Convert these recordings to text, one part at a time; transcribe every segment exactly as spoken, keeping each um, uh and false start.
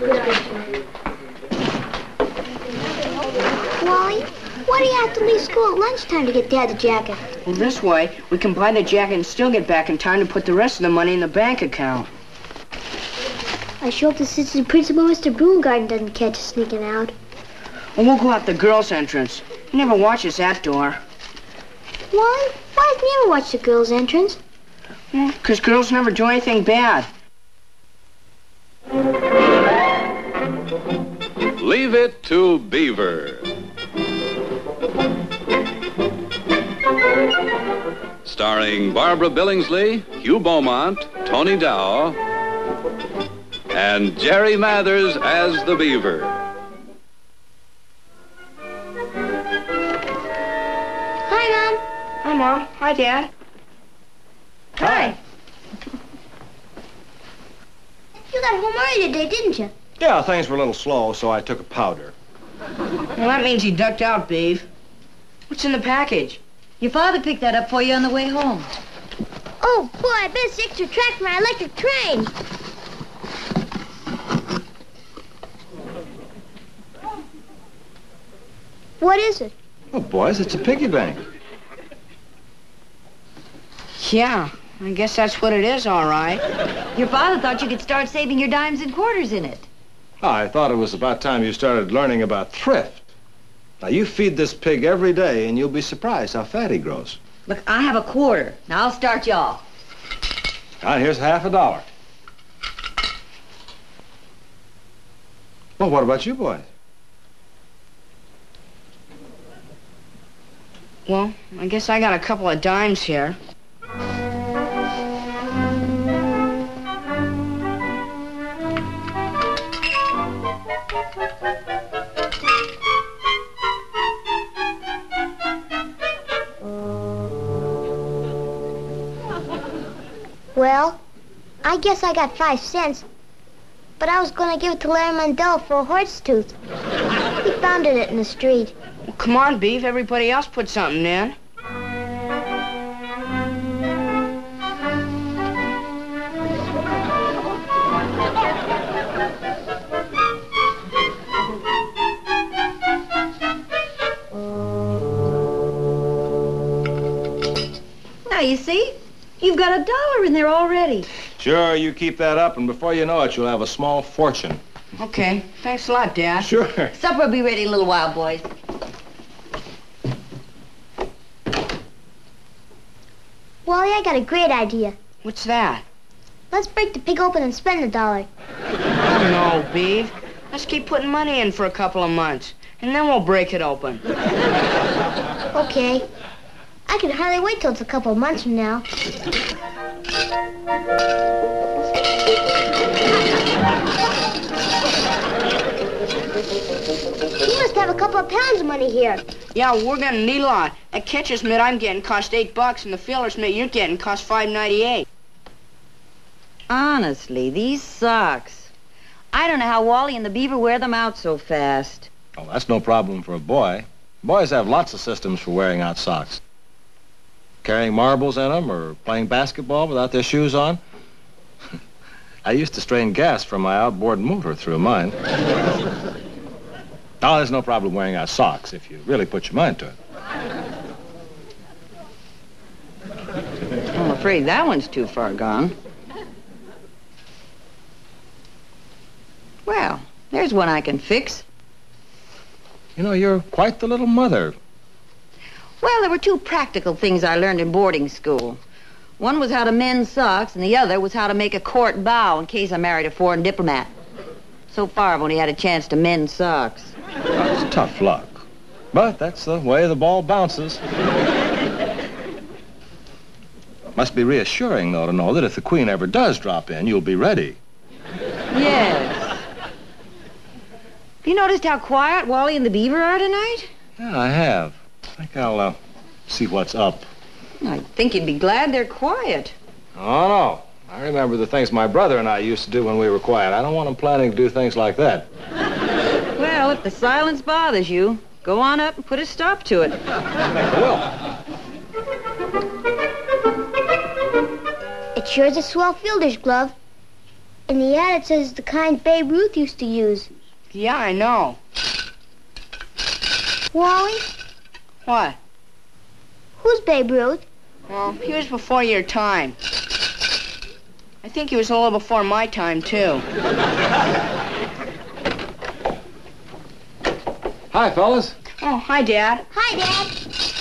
Wally, why do you have to leave school at lunchtime to get Dad the jacket? Well, this way, we can buy the jacket and still get back in time to put the rest of the money in the bank account. I sure hope the assistant principal, Mister Broomgarden, doesn't catch us sneaking out. Well, we'll go out the girls' entrance. He never watches that door. Why? Why does he never watch the girls' entrance? Well, because girls never do anything bad. Leave it to Beaver. Starring Barbara Billingsley, Hugh Beaumont, Tony Dow, and Jerry Mathers as the Beaver. Hi, Mom. Hi, Mom. Hi, Dad. Hi. You got home early today, didn't you? Yeah, things were a little slow, so I took a powder. Well, that means he ducked out, Beav. What's in the package? Your father picked that up for you on the way home. Oh, boy, I bet it's extra track for my electric train. What is it? Oh, boys, it's a piggy bank. Yeah, I guess that's what it is, all right. Your father thought you could start saving your dimes and quarters in it. I thought it was about time you started learning about thrift. Now, you feed this pig every day, and you'll be surprised how fat he grows. Look, I have a quarter. Now, I'll start you off. Now, here's half a dollar. Well, what about you boys? Well, I guess I got a couple of dimes here. Well, I guess I got five cents. But I was going to give it to Larry Mandel for a horse tooth. He found it in the street. Well, come on, Beef. Everybody else put something in. Now, you see? You've got a dollar in there already. Sure, you keep that up, and before you know it, you'll have a small fortune. Okay. Thanks a lot, Dad. Sure. Supper will be ready in a little while, boys. Wally, I got a great idea. What's that? Let's break the pig open and spend the dollar. Oh, no, Beef. Let's keep putting money in for a couple of months, and then we'll break it open. Okay. I can hardly wait till it's a couple of months from now. You must have a couple of pounds of money here. Yeah, we're gonna need a lot. That catcher's mitt I'm getting cost eight bucks, and the fielder's mitt you're getting cost five ninety-eight. Honestly, these socks. I don't know how Wally and the Beaver wear them out so fast. Oh, that's no problem for a boy. Boys have lots of systems for wearing out socks. Carrying marbles in them or playing basketball without their shoes on. I used to strain gas from my outboard motor through mine. Oh, there's no problem wearing out socks if you really put your mind to it. I'm afraid that one's too far gone. Well, there's one I can fix. You know, you're quite the little mother. Well, there were two practical things I learned in boarding school. One was how to mend socks, and the other was how to make a court bow in case I married a foreign diplomat. So far, I've only had a chance to mend socks. That's tough luck. But that's the way the ball bounces. Must be reassuring, though, to know that if the Queen ever does drop in, you'll be ready. Yes. Have you noticed how quiet Wally and the Beaver are tonight? Yeah, I have. I think I'll uh, see what's up. I think you'd be glad they're quiet. Oh, no. I remember the things my brother and I used to do when we were quiet. I don't want them planning to do things like that. Well, if the silence bothers you, go on up and put a stop to it. I will. It sure is a swell fielder's glove. In the ad, it says the kind Babe Ruth used to use. Yeah, I know. Wally, What? who's Babe Ruth? Well, he was before your time. I think he was a little before my time, too. Hi, fellas. Oh, hi, Dad. Hi, Dad.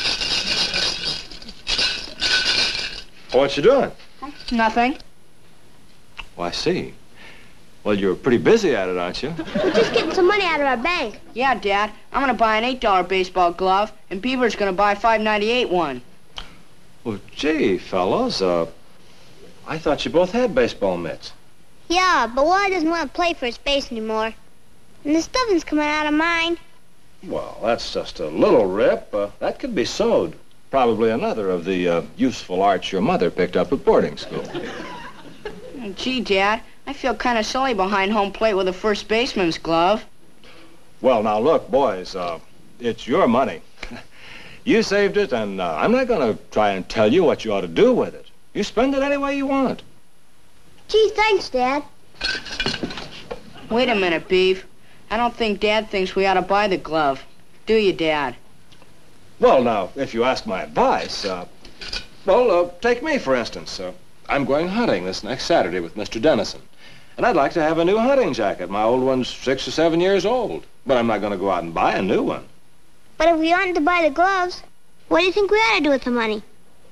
What you doing? Nothing. Well, I see. Well, you're pretty busy at it, aren't you? We're just getting some money out of our bank. Yeah, Dad. I'm gonna buy an eight dollar baseball glove, and Beaver's gonna buy a five ninety-eight one. Well, gee, fellows, uh, I thought you both had baseball mitts. Yeah, but Wally doesn't want to play first base anymore. And the stuffing's coming out of mine. Well, that's just a little rip. Uh, that could be sewed. Probably another of the uh, useful arts your mother picked up at boarding school. Oh, gee, Dad, I feel kind of silly behind home plate with a first baseman's glove. Well, now, look, boys, uh, it's your money. You saved it, and uh, I'm not going to try and tell you what you ought to do with it. You spend it any way you want. Gee, thanks, Dad. Wait a minute, Beef. I don't think Dad thinks we ought to buy the glove. Do you, Dad? Well, now, if you ask my advice, uh, well, uh, take me, for instance. Uh, I'm going hunting this next Saturday with Mister Dennison. And I'd like to have a new hunting jacket. My old one's six or seven years old. But I'm not going to go out and buy a new one. But if we oughtn't to buy the gloves, what do you think we ought to do with the money?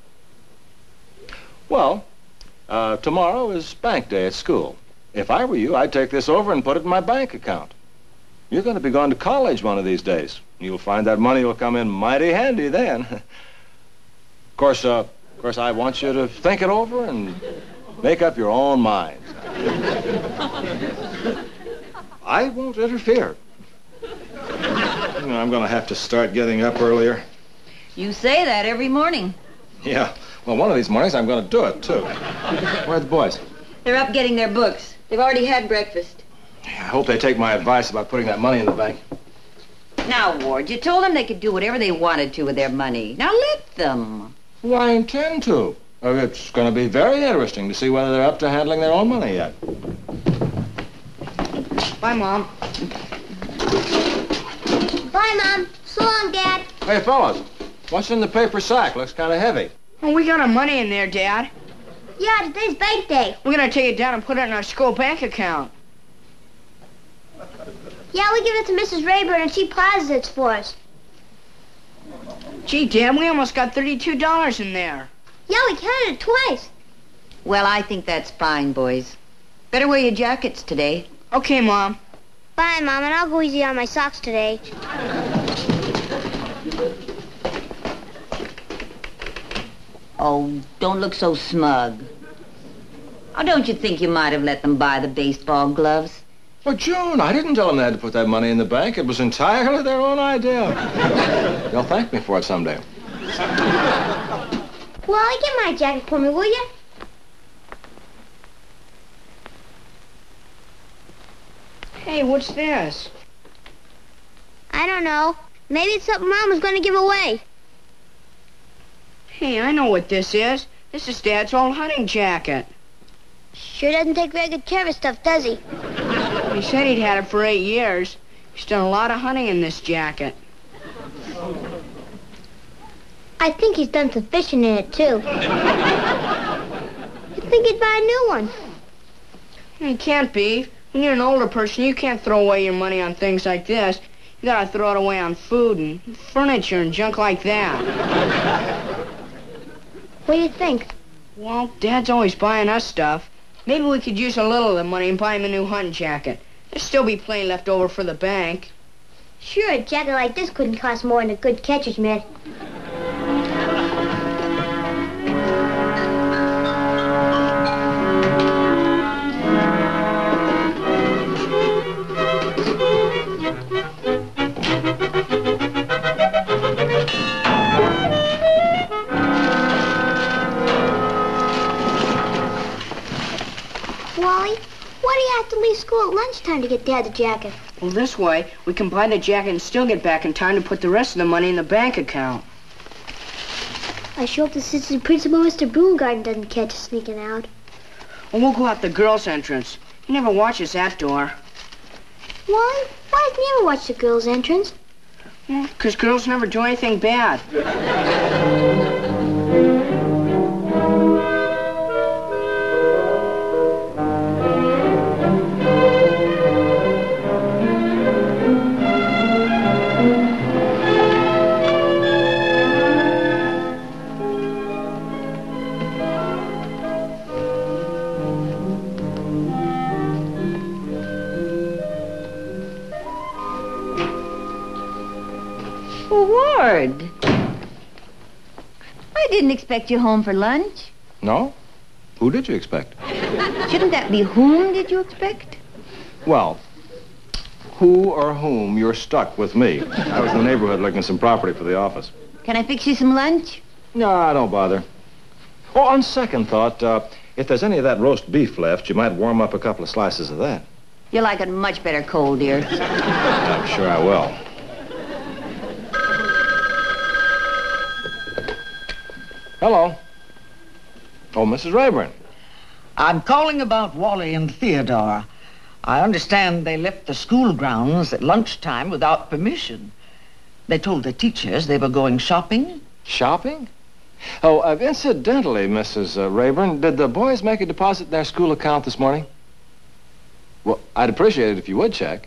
Well, uh, tomorrow is bank day at school. If I were you, I'd take this over and put it in my bank account. You're going to be going to college one of these days. You'll find that money will come in mighty handy then. Of course, uh, of course, I want you to think it over and make up your own mind. I won't interfere. You know, I'm going to have to start getting up earlier. You say that every morning. Yeah. Well, one of these mornings I'm going to do it, too. Where are the boys? They're up getting their books. They've already had breakfast. I hope they take my advice about putting that money in the bank. Now, Ward, you told them they could do whatever they wanted to with their money. Now let them. Well, I intend to. Uh, It's going to be very interesting to see whether they're up to handling their own money yet. Bye, Mom. Bye, Mom. So long, Dad. Hey, fellas, what's in the paper sack? Looks kind of heavy. Oh, we got our money in there, Dad. Yeah, today's bank day. We're gonna take it down and put it in our school bank account. Yeah, we give it to Missus Rayburn and she pauses it for us. Gee, Dad, we almost got thirty-two dollars in there. Yeah, we counted it twice. Well, I think that's fine, boys. Better wear your jackets today. Okay, Mom. Bye, Mom, and I'll go easy on my socks today. Oh, don't look so smug. Oh, don't you think you might have let them buy the baseball gloves? Well, June, I didn't tell them they had to put that money in the bank. It was entirely their own idea. They'll thank me for it someday. Wally, get my jacket for me, will you? Hey, what's this? I don't know. Maybe it's something Mom was going to give away. Hey, I know what this is. This is Dad's old hunting jacket. Sure doesn't take very good care of his stuff, does he? He said he'd had it for eight years. He's done a lot of hunting in this jacket. I think he's done some fishing in it, too. You'd think he'd buy a new one. He can't be. When you're an older person, you can't throw away your money on things like this. You gotta throw it away on food and furniture and junk like that. What do you think? Well, Dad's always buying us stuff. Maybe we could use a little of the money and buy him a new hunting jacket. There'll still be plenty left over for the bank. Sure, a jacket like this couldn't cost more than a good catcher's mitt. Wally, why do you have to leave school at lunchtime to get Dad the jacket? Well, this way, we can buy the jacket and still get back in time to put the rest of the money in the bank account. I sure hope the assistant principal, Mister Broomgarden, doesn't catch us sneaking out. Well, we'll go out the girls' entrance. He never watches that door. Why? Why doesn't he ever watch the girls' entrance? Well, because girls never do anything bad. Ward. I didn't expect you home for lunch. No? Who did you expect? Shouldn't that be whom did you expect? Well, who or whom you're stuck with me. I was in the neighborhood looking at some property for the office. Can I fix you some lunch? No, don't bother. Oh, on second thought, uh, if there's any of that roast beef left, you might warm up a couple of slices of that. You like it much better cold, dear. I'm sure I will. Hello. Oh, Missus Rayburn. I'm calling about Wally and Theodore. I understand they left the school grounds at lunchtime without permission. They told the teachers they were going shopping. Shopping? Oh, uh, incidentally, Missus Uh, Rayburn, did the boys make a deposit in their school account this morning? Well, I'd appreciate it if you would check.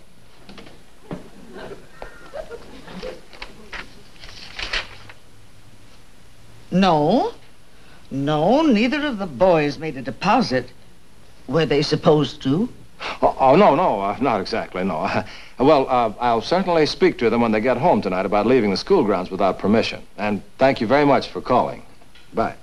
No. No, neither of the boys made a deposit. Were they supposed to? Oh, oh no, no, uh, not exactly, no. Uh, well, uh, I'll certainly speak to them when they get home tonight about leaving the school grounds without permission. And thank you very much for calling. Bye.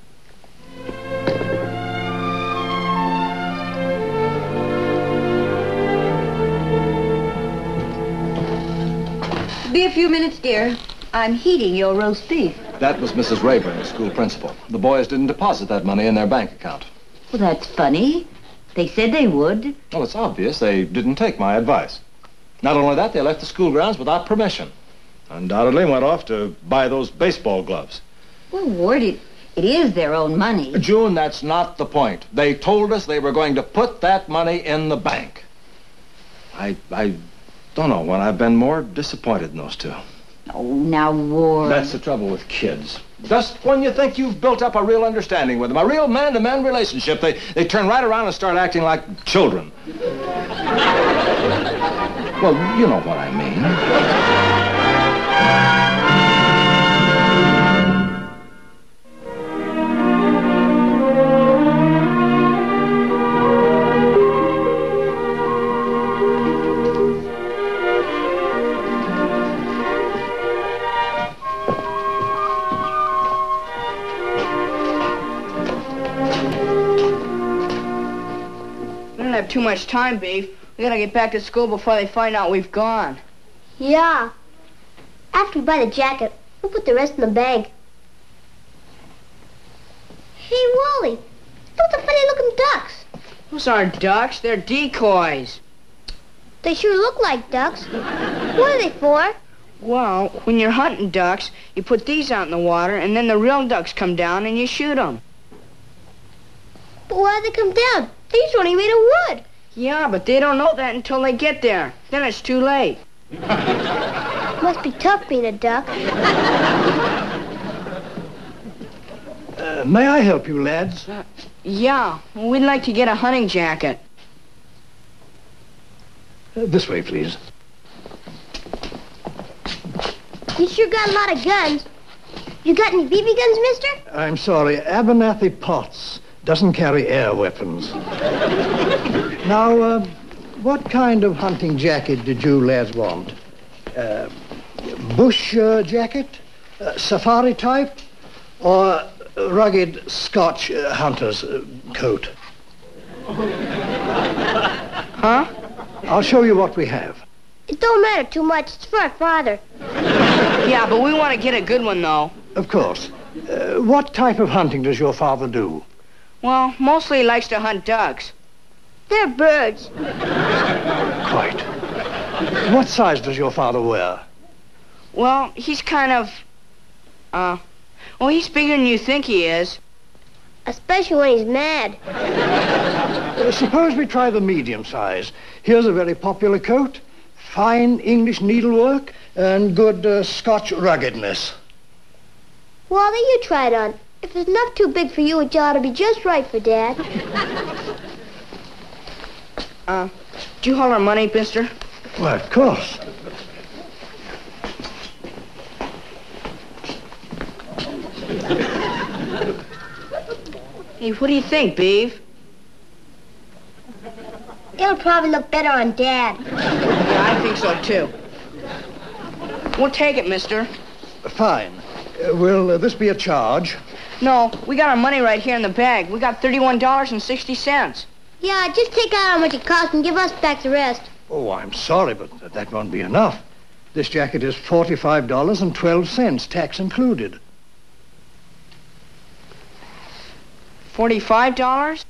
Be a few minutes, dear. I'm heating your roast beef. That was Missus Rayburn, the school principal. The boys didn't deposit that money in their bank account. Well, that's funny. They said they would. Well, it's obvious they didn't take my advice. Not only that, they left the school grounds without permission. Undoubtedly went off to buy those baseball gloves. Well, Ward, it, it is their own money. June, that's not the point. They told us they were going to put that money in the bank. I, I don't know when I've been more disappointed in those two. Oh, now, Ward. That's the trouble with kids. Just when you think you've built up a real understanding with them, a real man-to-man relationship, they, they turn right around and start acting like children. Well, you know what I mean. We don't have too much time, Beef. We gotta get back to school before they find out we've gone. Yeah. After we buy the jacket, we'll put the rest in the bank. Hey, Wally, those are funny-looking ducks. Those aren't ducks. They're decoys. They sure look like ducks. What are they for? Well, when you're hunting ducks, you put these out in the water, and then the real ducks come down and you shoot them. But why do they come down? These are only made of wood. Yeah, but they don't know that until they get there. Then it's too late. Must be tough being a duck. Uh, may I help you, lads? Uh, yeah, we'd like to get a hunting jacket. Uh, this way, please. You sure got a lot of guns. You got any B B guns, mister? I'm sorry, Abernathy Potts doesn't carry air weapons. Now, uh, what kind of hunting jacket did you lads want? Uh, bush uh, jacket? Uh, safari type? Or rugged Scotch uh, hunter's uh, coat? Huh? I'll show you what we have. It don't matter too much. It's for our father. Yeah, but we want to get a good one, though. Of course. Uh, what type of hunting does your father do? Well, mostly he likes to hunt ducks. They're birds. Quite. What size does your father wear? Well, he's kind of, uh, well, he's bigger than you think he is. Especially when he's mad. Uh, suppose we try the medium size. Here's a very popular coat. Fine English needlework and good uh, Scotch ruggedness. Wally, you try it on. If it's not too big for you, it ought to be just right for Dad. Uh, do you hold our money, mister? Why, of course. Hey, what do you think, Beeve? It'll probably look better on Dad. Yeah, I think so, too. We'll take it, mister. Fine. Uh, will uh, this be a charge? No, we got our money right here in the bag. We got thirty-one dollars and sixty cents. Yeah, just take out how much it costs and give us back the rest. Oh, I'm sorry, but that won't be enough. This jacket is forty-five dollars and twelve cents, tax included. forty-five dollars?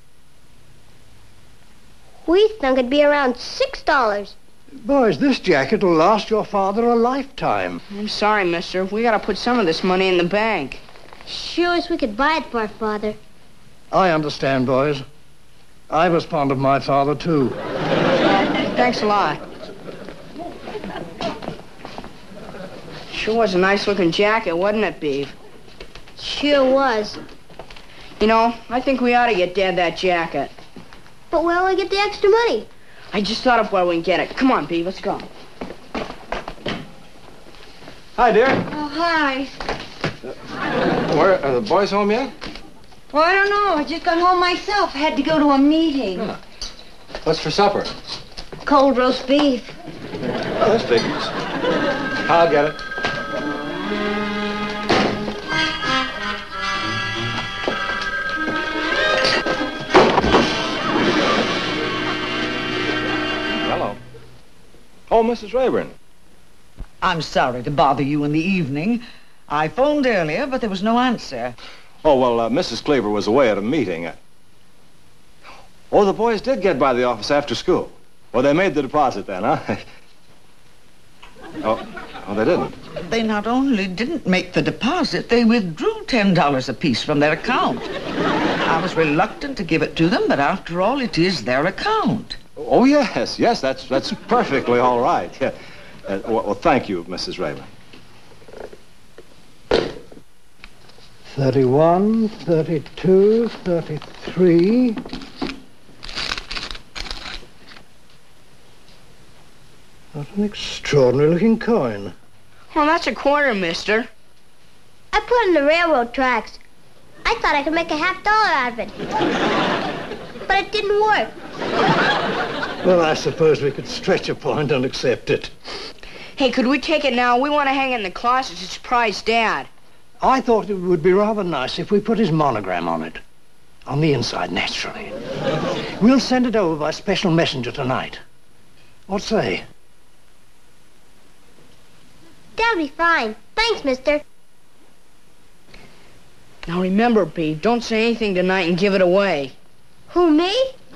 We think it'd be around six dollars. Boys, this jacket will last your father a lifetime. I'm sorry, mister. We gotta put some of this money in the bank. Sure as we could buy it for our father. I understand, boys. I was fond of my father, too. Thanks a lot. Sure was a nice-looking jacket, wasn't it, Beeve? Sure was. You know, I think we ought to get Dad that jacket. But where'll we get the extra money? I just thought of where we can get it. Come on, Beeve, let's go. Hi, dear. Oh, hi. Where, are the boys home yet? Well, I don't know. I just got home myself. I had to go to a meeting. Huh. What's for supper? Cold roast beef. Oh, that's figures. I'll get it. Hello. Oh, Missus Rayburn. I'm sorry to bother you in the evening. I phoned earlier, but there was no answer. Oh, well, uh, Missus Cleaver was away at a meeting. Oh, the boys did get by the office after school. Well, they made the deposit then, huh? oh, oh, they didn't. They not only didn't make the deposit, they withdrew ten dollars apiece from their account. I was reluctant to give it to them, but after all, it is their account. Oh, yes, yes, that's that's perfectly all right. Yeah. Uh, well, well, thank you, Missus Rayburn. thirty-one, thirty-two, thirty-three. What an extraordinary-looking coin. Well, that's a quarter, mister. I put it in the railroad tracks. I thought I could make a half dollar out of it. But it didn't work. Well, I suppose we could stretch a point and accept it. Hey, could we take it now? We want to hang it in the closet to surprise Dad. I thought it would be rather nice if we put his monogram on it. On the inside, naturally. We'll send it over by special messenger tonight. What say? That'll be fine. Thanks, mister. Now remember, Beeve, don't say anything tonight and give it away. Who, me?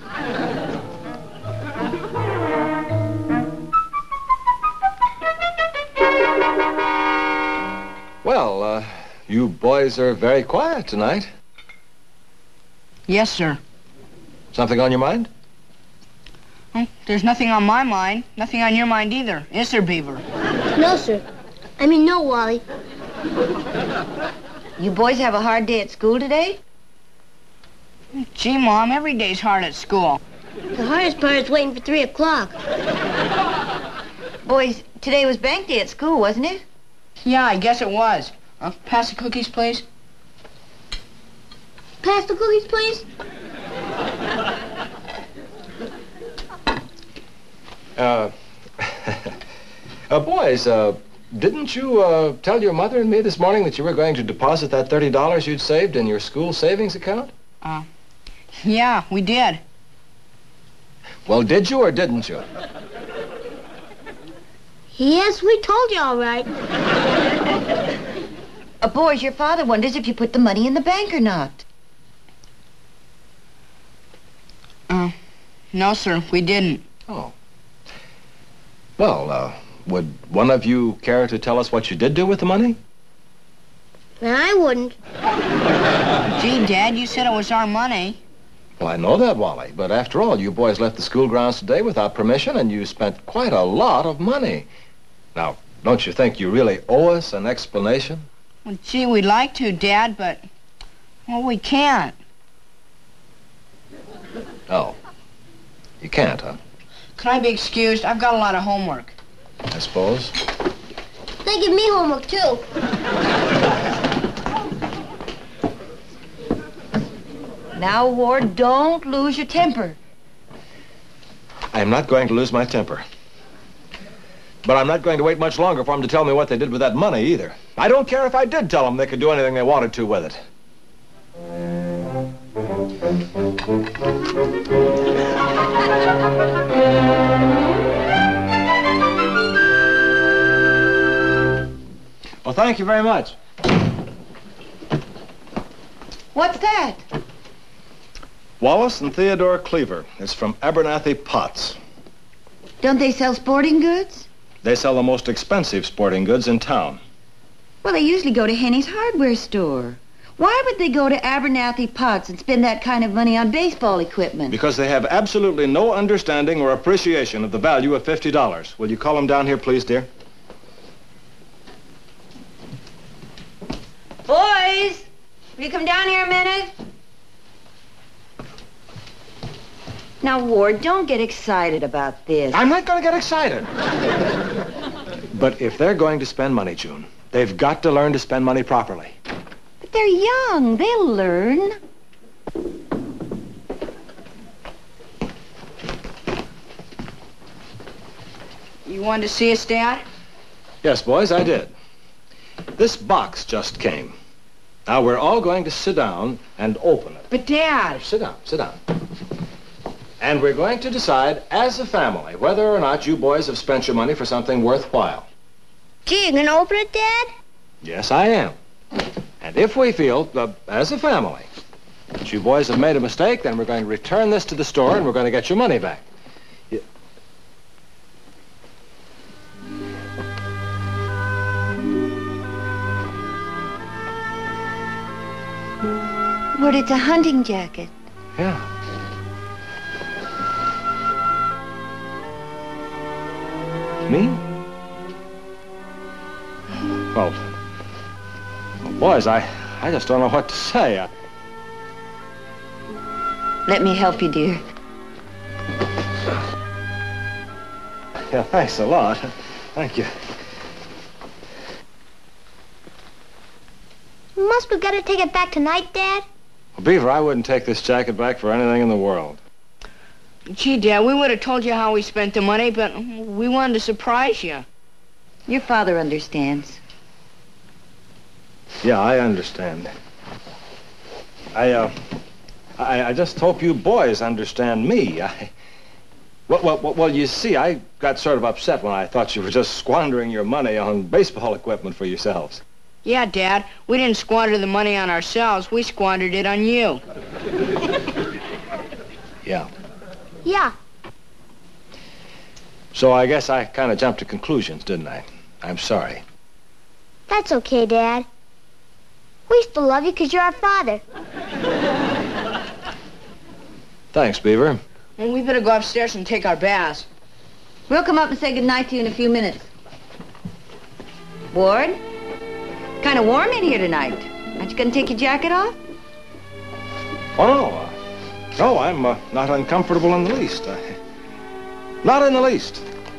Well, uh, you boys are very quiet tonight. Yes, sir. Something on your mind? Well, there's nothing on my mind. Nothing on your mind either. Is there, Beaver? No, sir. I mean, no, Wally. You boys have a hard day at school today? Gee, Mom, every day's hard at school. The hardest part is waiting for three o'clock. Boys, today was bank day at school, wasn't it? Yeah, I guess it was. Uh, pass the cookies, please. Pass the cookies, please. Uh, uh boys, uh, didn't you uh, tell your mother and me this morning that you were going to deposit that thirty dollars you'd saved in your school savings account? Uh, yeah, we did. Well, did you or didn't you? Yes, we told you all right. Uh, boys, your father wonders if you put the money in the bank or not. Uh, no, sir, we didn't. Oh. Well, uh, would one of you care to tell us what you did do with the money? I wouldn't. Gee, Dad, you said it was our money. Well, I know that, Wally, but after all, you boys left the school grounds today without permission, and you spent quite a lot of money. Now, don't you think you really owe us an explanation? Well, gee, we'd like to, Dad, but, well, we can't. Oh. You can't, huh? Can I be excused? I've got a lot of homework. I suppose. They give me homework, too. Now, Ward, don't lose your temper. I'm not going to lose my temper. But I'm not going to wait much longer for them to tell me what they did with that money, either. I don't care if I did tell them they could do anything they wanted to with it. Well, thank you very much. What's that? Wallace and Theodore Cleaver. It's from Abernathy Potts. Don't they sell sporting goods? They sell the most expensive sporting goods in town. Well, they usually go to Henny's hardware store. Why would they go to Abernathy Potts and spend that kind of money on baseball equipment? Because they have absolutely no understanding or appreciation of the value of fifty dollars. Will you call them down here, please, dear? Boys, will you come down here a minute? Now, Ward, don't get excited about this. I'm not going to get excited. But if they're going to spend money, June, they've got to learn to spend money properly. But they're young. They'll learn. You wanted to see us, Dad? Yes, boys, I did. This box just came. Now, we're all going to sit down and open it. But, Dad... Sit down, sit down. And we're going to decide, as a family, whether or not you boys have spent your money for something worthwhile. Gee, you gonna open it, Dad? Yes, I am. And if we feel, uh, as a family, that you boys have made a mistake, then we're going to return this to the store and we're going to get your money back. Y- Ward, it's a hunting jacket. Yeah. Me? Well, well, boys, I, I just don't know what to say. I... Let me help you, dear. Yeah, thanks a lot. Thank you. Must we gotta take it back tonight, Dad? Well, Beaver, I wouldn't take this jacket back for anything in the world. Gee, Dad, we would have told you how we spent the money, but we wanted to surprise you. Your father understands. Yeah, I understand. I, uh, I, I just hope you boys understand me. I, well, well, well, you see, I got sort of upset when I thought you were just squandering your money on baseball equipment for yourselves. Yeah, Dad, we didn't squander the money on ourselves. We squandered it on you. Yeah. Yeah. So I guess I kind of jumped to conclusions, didn't I? I'm sorry. That's okay, Dad. We still love you because you're our father. Thanks, Beaver. Well, we better go upstairs and take our baths. We'll come up and say goodnight to you in a few minutes. Ward, kind of warm in here tonight. Aren't you going to take your jacket off? Oh, no. Uh, no, I'm uh, not uncomfortable in the least. Uh, not in the least.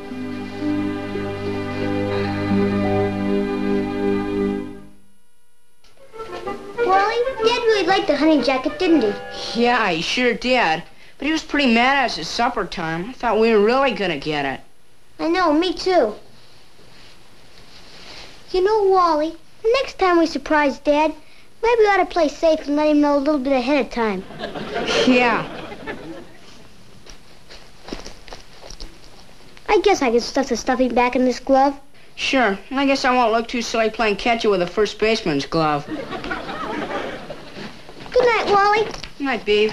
Wally, Dad really liked the hunting jacket, didn't he? Yeah, he sure did. But he was pretty mad at us at supper time. I thought we were really going to get it. I know, me too. You know, Wally, next time we surprise Dad, maybe we ought to play safe and let him know a little bit ahead of time. Yeah. I guess I can stuff the stuffing back in this glove. Sure. I guess I won't look too silly playing catcher with a first baseman's glove. Good night, Wally. Good night, Beav.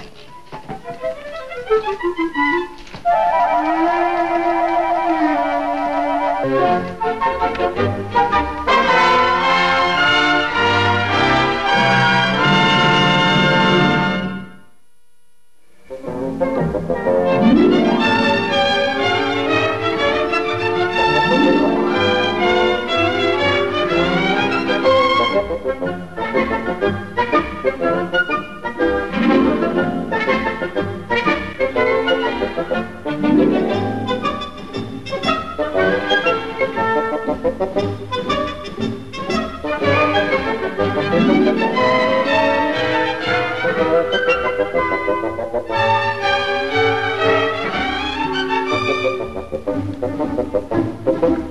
Thank you.